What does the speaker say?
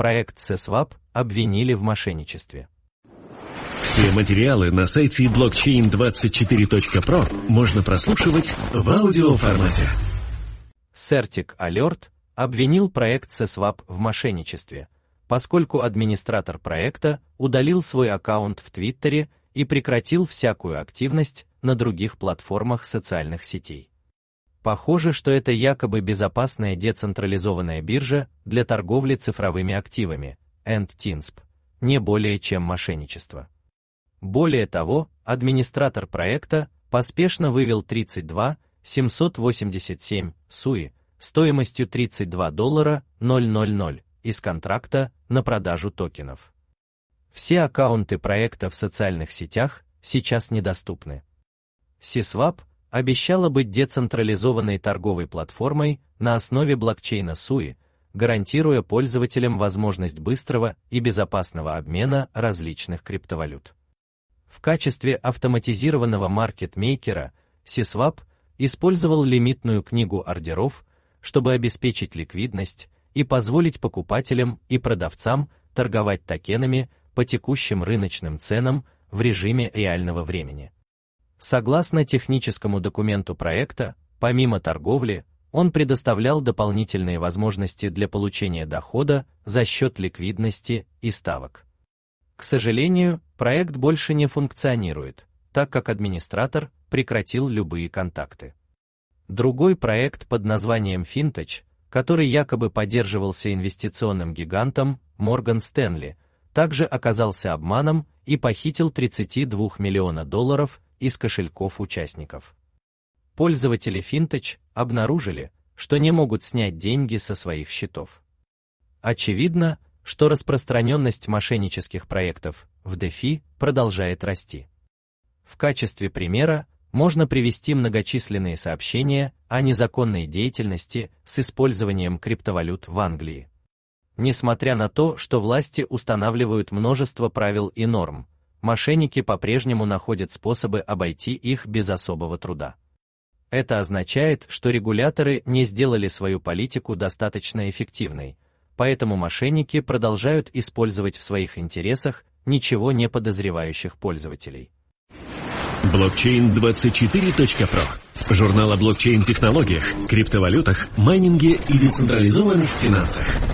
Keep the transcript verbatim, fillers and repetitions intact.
проект Syswap обвинили в мошенничестве. Все материалы на сайте блокчейн двадцать четыре точка про можно прослушивать в аудиоформате. Certic Alert обвинил проект Syswap в мошенничестве, поскольку администратор проекта удалил свой аккаунт в Твиттере и прекратил всякую активность на других платформах социальных сетей. Похоже, что это якобы безопасная децентрализованная биржа для торговли цифровыми активами, EndTinsp, не более чем мошенничество. Более того, администратор проекта поспешно вывел тридцать два тысячи семьсот восемьдесят семь суи стоимостью тридцать два доллара ноль ноль ноль из контракта на продажу токенов. Все аккаунты проекта в социальных сетях сейчас недоступны. Syswap обещала быть децентрализованной торговой платформой на основе блокчейна суи, гарантируя пользователям возможность быстрого и безопасного обмена различных криптовалют. В качестве автоматизированного маркетмейкера Syswap использовал лимитную книгу ордеров, чтобы обеспечить ликвидность и позволить покупателям и продавцам торговать токенами по текущим рыночным ценам в режиме реального времени. Согласно техническому документу проекта, помимо торговли, он предоставлял дополнительные возможности для получения дохода за счет ликвидности и ставок. К сожалению, проект больше не функционирует, так как администратор прекратил любые контакты. Другой проект под названием Fintech, который якобы поддерживался инвестиционным гигантом Morgan Stanley, также оказался обманом и похитил тридцать два миллиона долларов из кошельков участников. Пользователи Fintech обнаружили, что не могут снять деньги со своих счетов. Очевидно, что распространенность мошеннических проектов в DeFi продолжает расти. В качестве примера можно привести многочисленные сообщения о незаконной деятельности с использованием криптовалют в Англии. Несмотря на то, что власти устанавливают множество правил и норм, мошенники по-прежнему находят способы обойти их без особого труда. Это означает, что регуляторы не сделали свою политику достаточно эффективной, поэтому мошенники продолжают использовать в своих интересах ничего не подозревающих пользователей. блокчейн двадцать четыре точка про. Журнал о блокчейн-технологиях, криптовалютах, майнинге и децентрализованных финансах.